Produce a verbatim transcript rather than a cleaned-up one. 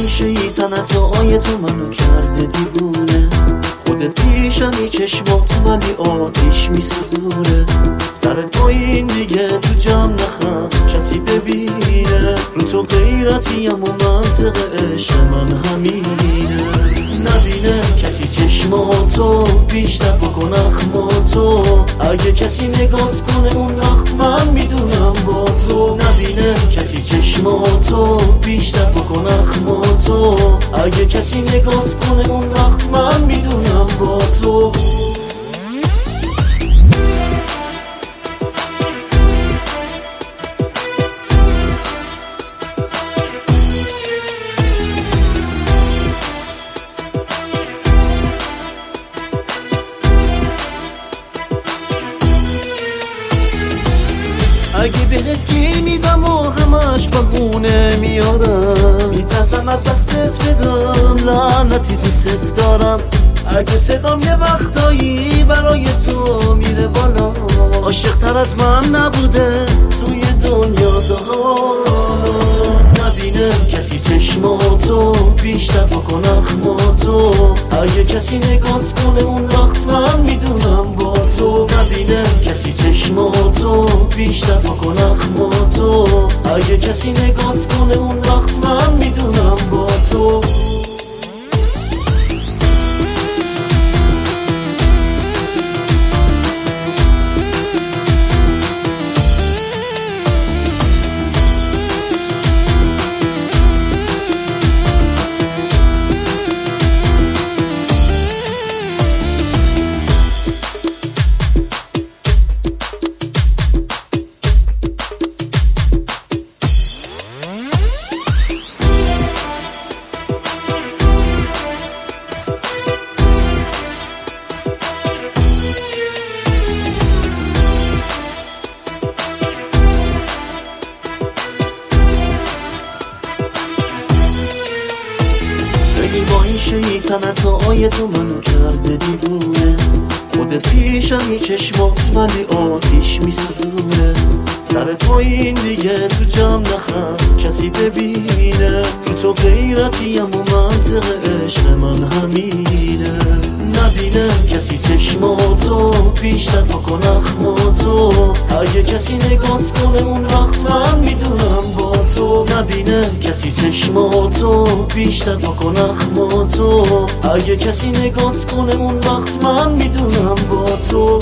شیطنت های تو منو کرده دیوونه. خود پیشمی چشمات ولی آتیش میسوزونه. سر پایین دیگه تو جمع نخند کسی ببینه. رو تو غیرتیم و منطق عشق من همینه. نبینه کسی چشماتو بیشتر بکن اخماتو. اگه کسی نگات کنه اون وقت من میدونم با تو. نبینه کسی چشماتو بیشتر بکن اخماتو. اگه کسی نگات کنه اون وقت من میدونم با تو. اگه بهت گیر میدم و همش بهونه میارم. میترسم از دستت بدم لعنتی دوست دارم. اگه صدام یه وقتایی برای تو میره بالا. عاشق تر از من نبوده توی دنیا تا نبینه کسی چشماتو بیشتر بکن اخماتو. اگه کسی نگات کنه اون وقت من میدونم با تو. نبینه کسی چشماتو بیشتر بکن اخماتو. اگه کسی نگات کنه اون وقت من میدونم با تو. با این شیطنت های تو منو کرده دیوونه. خود پیشمی چشمات ولی آتیش میسوزونه. سر پایین دیگه تو جمع نخند کسی ببینه. رو تو غیرتیم و منطق عشق من همینه. نبینه کسی چشماتو بیشتر بکن اخماتو. اگه کسی نگات کنه اون وقت من میدونم با تو. نبینه کسی چشماتو بیشتر بکن اخماتو. اگه کسی نگات کنه اون وقت من میدونم با تو.